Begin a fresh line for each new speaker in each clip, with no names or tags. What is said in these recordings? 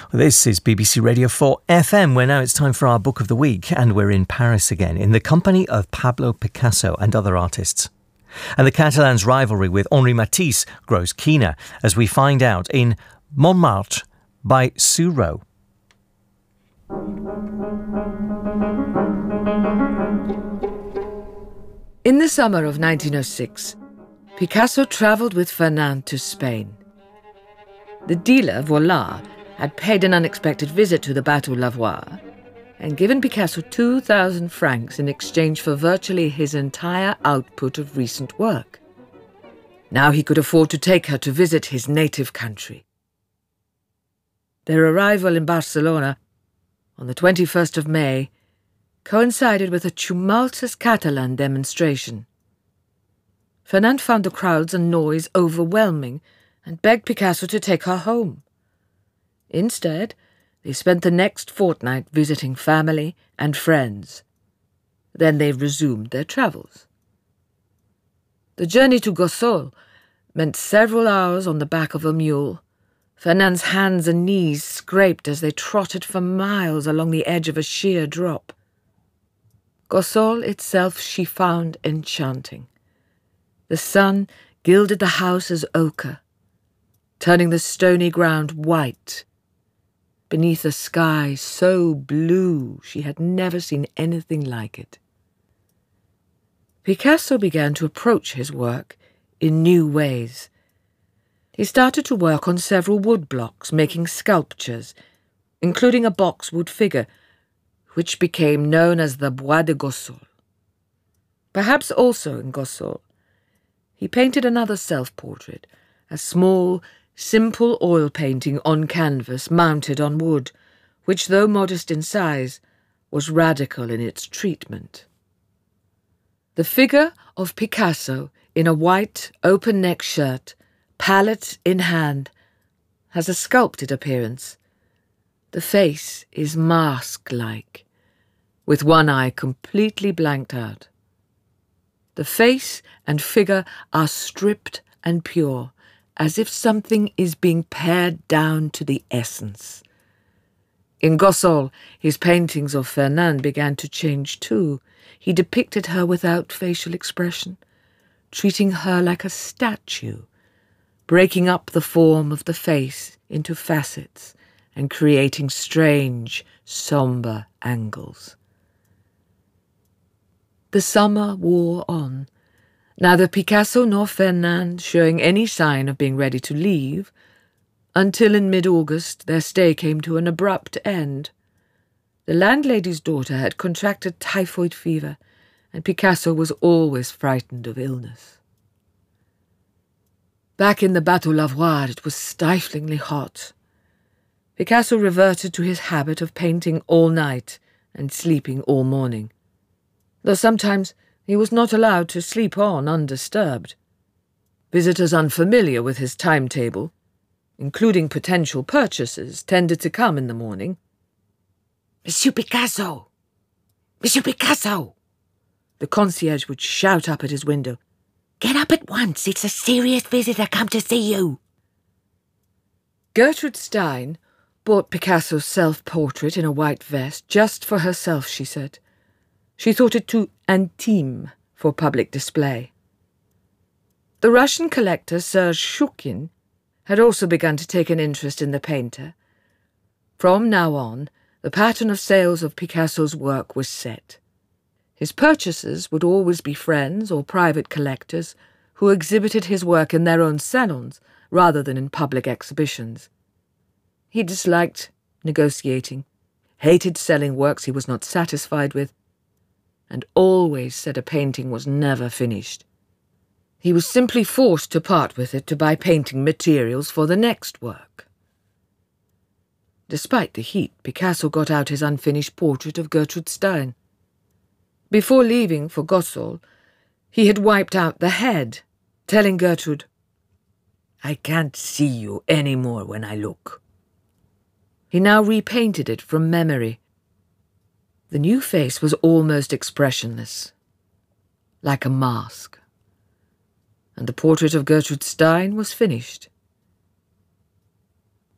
Well, this is BBC Radio 4 FM, where now it's time for our Book of the Week, and we're in Paris again, in the company of Pablo Picasso and other artists. And the Catalans' rivalry with Henri Matisse grows keener, as we find out in Montmartre by Sue Rowe.
In the summer of 1906, Picasso travelled with Fernand to Spain. The dealer, Vollard, had paid an unexpected visit to the Bateau Lavoir and given Picasso 2,000 francs in exchange for virtually his entire output of recent work. Now he could afford to take her to visit his native country. Their arrival in Barcelona on the 21st of May coincided with a tumultuous Catalan demonstration. Fernand found the crowds and noise overwhelming and begged Picasso to take her home. Instead, they spent the next fortnight visiting family and friends. Then they resumed their travels. The journey to Gossol meant several hours on the back of a mule. Fernand's hands and knees scraped as they trotted for miles along the edge of a sheer drop. Gossol itself she found enchanting. The sun gilded the houses ochre, turning the stony ground white, beneath a sky so blue she had never seen anything like it. Picasso began to approach his work in new ways. He started to work on several wood blocks, making sculptures, including a boxwood figure, which became known as the Bois de Gossol. Perhaps also in Gossol, he painted another self-portrait, a small, simple oil painting on canvas mounted on wood, which, though modest in size, was radical in its treatment. The figure of Picasso in a white, open-neck shirt, palette in hand, has a sculpted appearance. The face is mask-like, with one eye completely blanked out. The face and figure are stripped and pure, as if something is being pared down to the essence. In Gossol, his paintings of Fernand began to change too. He depicted her without facial expression, treating her like a statue, breaking up the form of the face into facets and creating strange, sombre angles. The summer wore on. Neither Picasso nor Fernand showing any sign of being ready to leave, until in mid-August their stay came to an abrupt end. The landlady's daughter had contracted typhoid fever, and Picasso was always frightened of illness. Back in the Bateau Lavoir it was stiflingly hot. Picasso reverted to his habit of painting all night and sleeping all morning, though sometimes he was not allowed to sleep on undisturbed. Visitors unfamiliar with his timetable, including potential purchasers, tended to come in the morning. "Monsieur Picasso! Monsieur Picasso!" The concierge would shout up at his window. "Get up at once, it's a serious visitor come to see you." Gertrude Stein bought Picasso's self-portrait in a white vest just for herself, she said. She thought it too intime for public display. The Russian collector Serge Shukin had also begun to take an interest in the painter. From now on, the pattern of sales of Picasso's work was set. His purchasers would always be friends or private collectors who exhibited his work in their own salons rather than in public exhibitions. He disliked negotiating, hated selling works he was not satisfied with, and always said a painting was never finished. He was simply forced to part with it to buy painting materials for the next work. Despite the heat, Picasso got out his unfinished portrait of Gertrude Stein. Before leaving for Gossol, he had wiped out the head, telling Gertrude, "I can't see you any more when I look." He now repainted it from memory. The new face was almost expressionless, like a mask, and the portrait of Gertrude Stein was finished.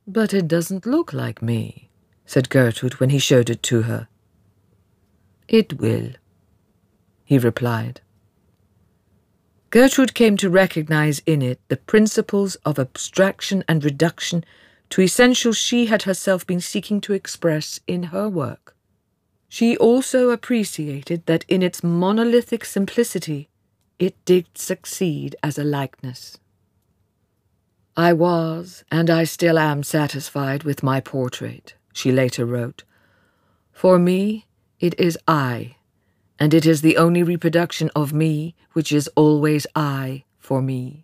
"But it doesn't look like me," said Gertrude when he showed it to her. "It will," he replied. Gertrude came to recognize in it the principles of abstraction and reduction to essentials she had herself been seeking to express in her work. She also appreciated that in its monolithic simplicity, it did succeed as a likeness. "I was, and I still am satisfied with my portrait," she later wrote. "For me, it is I, and it is the only reproduction of me which is always I for me."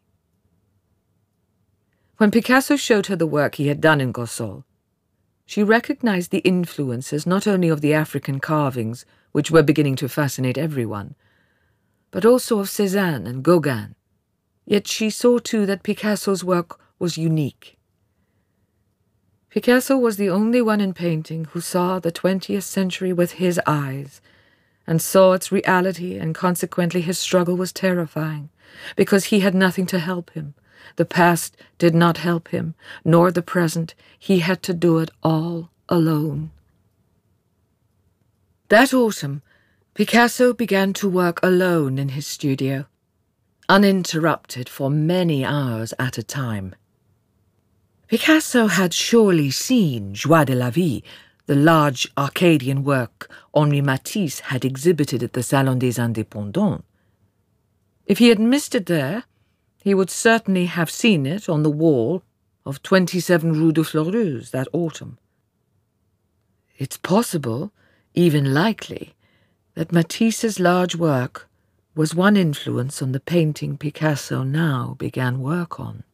When Picasso showed her the work he had done in Gossol, she recognized the influences not only of the African carvings, which were beginning to fascinate everyone, but also of Cézanne and Gauguin. Yet she saw too that Picasso's work was unique. Picasso was the only one in painting who saw the 20th century with his eyes, and saw its reality, and consequently his struggle was terrifying, because he had nothing to help him. The past did not help him, nor the present. He had to do it all alone. That autumn, Picasso began to work alone in his studio, uninterrupted for many hours at a time. Picasso had surely seen Joie de la Vie, the large Arcadian work Henri Matisse had exhibited at the Salon des Indépendants. If he had missed it there, he would certainly have seen it on the wall of 27 Rue de Fleurus that autumn. It's possible, even likely, that Matisse's large work was one influence on the painting Picasso now began work on.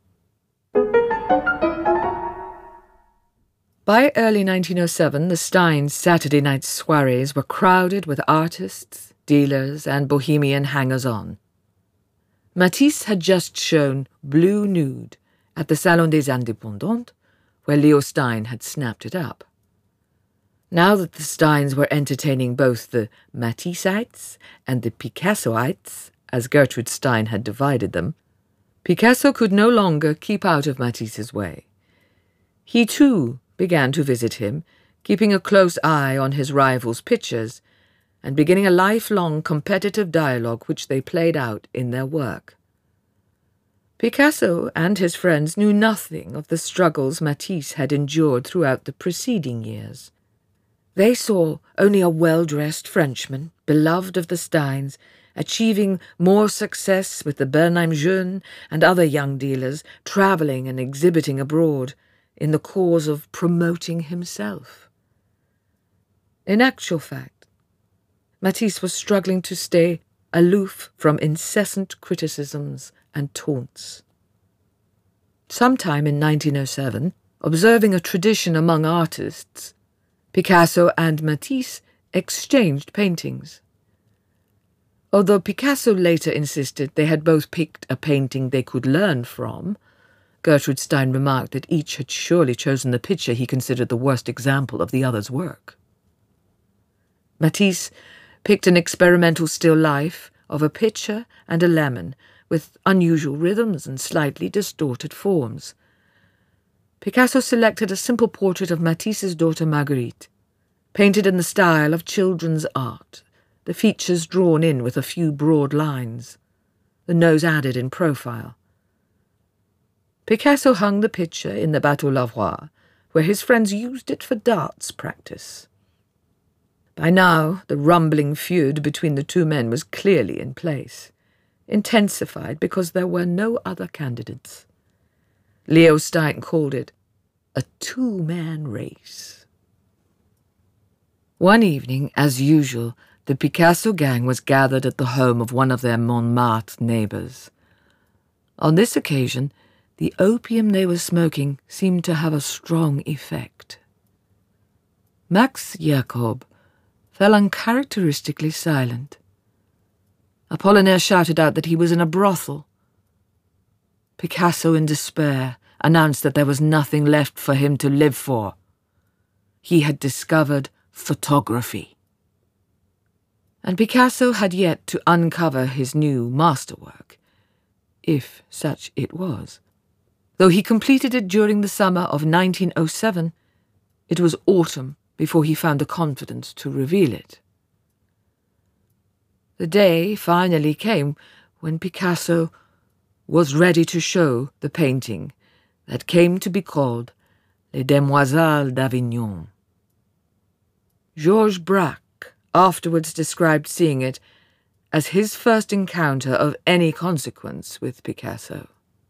By early 1907, the Steins' Saturday night soirees were crowded with artists, dealers, and bohemian hangers-on. Matisse had just shown Blue Nude at the Salon des Indépendants, where Leo Stein had snapped it up. Now that the Steins were entertaining both the Matisseites and the Picassoites, as Gertrude Stein had divided them, Picasso could no longer keep out of Matisse's way. He, too, began to visit him, keeping a close eye on his rival's pictures, and beginning a lifelong competitive dialogue which they played out in their work. Picasso and his friends knew nothing of the struggles Matisse had endured throughout the preceding years. They saw only a well-dressed Frenchman, beloved of the Steins, achieving more success with the Bernheim Jeune and other young dealers, travelling and exhibiting abroad, in the cause of promoting himself. In actual fact, Matisse was struggling to stay aloof from incessant criticisms and taunts. Sometime in 1907, observing a tradition among artists, Picasso and Matisse exchanged paintings. Although Picasso later insisted they had both picked a painting they could learn from, Gertrude Stein remarked that each had surely chosen the picture he considered the worst example of the other's work. Matisse picked an experimental still life of a pitcher and a lemon with unusual rhythms and slightly distorted forms. Picasso selected a simple portrait of Matisse's daughter Marguerite, painted in the style of children's art, the features drawn in with a few broad lines, the nose added in profile. Picasso hung the picture in the Bateau Lavoir, where his friends used it for darts practice. By now, the rumbling feud between the two men was clearly in place, intensified because there were no other candidates. Leo Stein called it a two-man race. One evening, as usual, the Picasso gang was gathered at the home of one of their Montmartre neighbours. On this occasion, the opium they were smoking seemed to have a strong effect. Max Jacob fell uncharacteristically silent. Apollinaire shouted out that he was in a brothel. Picasso, in despair, announced that there was nothing left for him to live for. He had discovered photography. And Picasso had yet to uncover his new masterwork, if such it was. Though he completed it during the summer of 1907, it was autumn before he found the confidence to reveal it. The day finally came when Picasso was ready to show the painting that came to be called Les Demoiselles d'Avignon. Georges Braque afterwards described seeing it as his first encounter of any consequence with Picasso.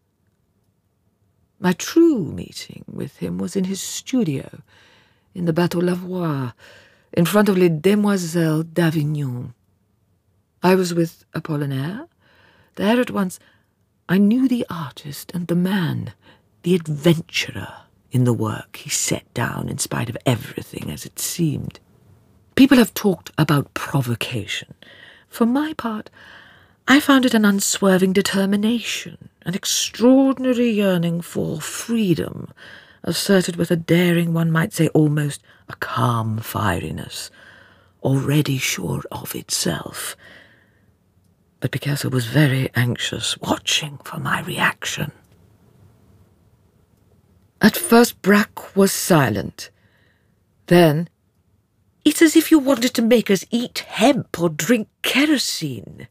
My true meeting with him was in his studio in the Bateau Lavoir, in front of Les Demoiselles d'Avignon. I was with Apollinaire. There at once I knew the artist and the man, the adventurer in the work he set down in spite of everything as it seemed. People have talked about provocation. For my part, I found it an unswerving determination, an extraordinary yearning for freedom, asserted with a daring, one might say almost a calm fieriness, already sure of itself. But Picasso was very anxious, watching for my reaction. At first Braque was silent. Then, "It's as if you wanted to make us eat hemp or drink kerosene."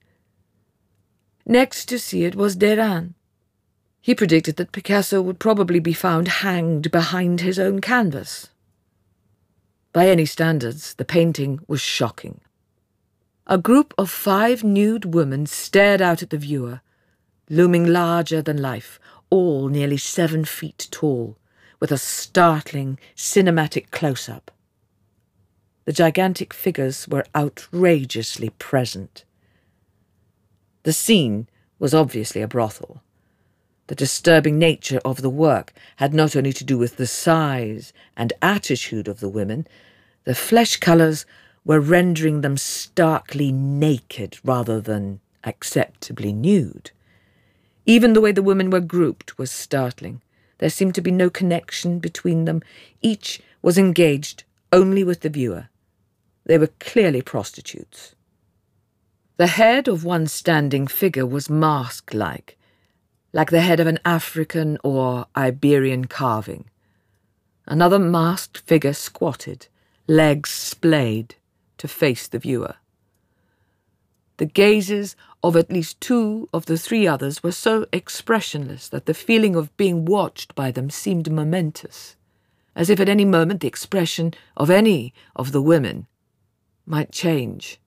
Next to see it was Derain. He predicted that Picasso would probably be found hanged behind his own canvas. By any standards, the painting was shocking. A group of 5 nude women stared out at the viewer, looming larger than life, all nearly 7 feet tall, with a startling, cinematic close-up. The gigantic figures were outrageously present. The scene was obviously a brothel. The disturbing nature of the work had not only to do with the size and attitude of the women, the flesh colours were rendering them starkly naked rather than acceptably nude. Even the way the women were grouped was startling. There seemed to be no connection between them. Each was engaged only with the viewer. They were clearly prostitutes. The head of one standing figure was mask-like the head of an African or Iberian carving. Another masked figure squatted, legs splayed, to face the viewer. The gazes of at least 2 of the 3 others were so expressionless that the feeling of being watched by them seemed momentous, as if at any moment the expression of any of the women might change.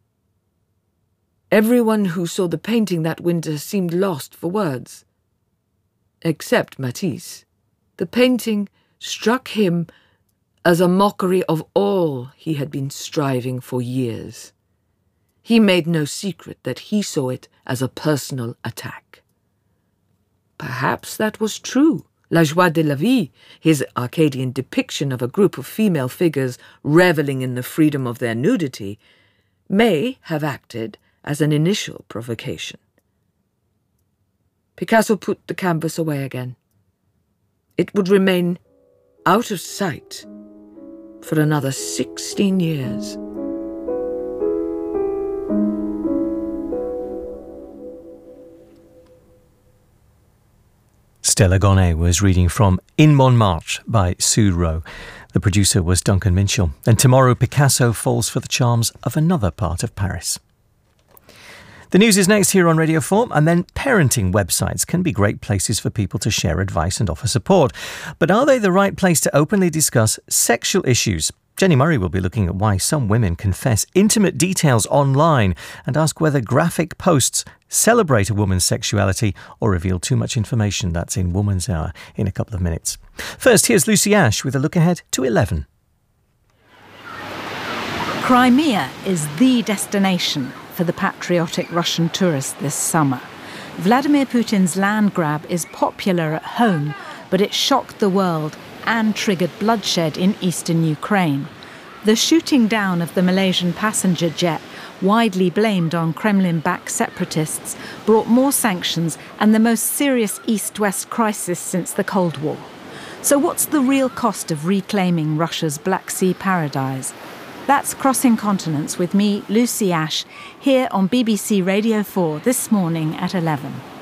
Everyone who saw the painting that winter seemed lost for words. Except Matisse. The painting struck him as a mockery of all he had been striving for years. He made no secret that he saw it as a personal attack. Perhaps that was true. La Joie de la Vie, his Arcadian depiction of a group of female figures revelling in the freedom of their nudity, may have acted as an initial provocation. Picasso put the canvas away again. It would remain out of sight for another 16 years.
Stella Gonnet was reading from In Montmartre by Sue Rowe. The producer was Duncan Minshall. And tomorrow Picasso falls for the charms of another part of Paris. The news is next here on Radio 4, and then parenting websites can be great places for people to share advice and offer support. But are they the right place to openly discuss sexual issues? Jenny Murray will be looking at why some women confess intimate details online and ask whether graphic posts celebrate a woman's sexuality or reveal too much information. That's in Woman's Hour in a couple of minutes. First, here's Lucy Ash with a look ahead to 11.
Crimea is the destination for the patriotic Russian tourists this summer. Vladimir Putin's land grab is popular at home, but it shocked the world and triggered bloodshed in eastern Ukraine. The shooting down of the Malaysian passenger jet, widely blamed on Kremlin-backed separatists, brought more sanctions and the most serious East-West crisis since the Cold War. So what's the real cost of reclaiming Russia's Black Sea paradise? That's Crossing Continents with me, Lucy Ash, here on BBC Radio 4 this morning at 11.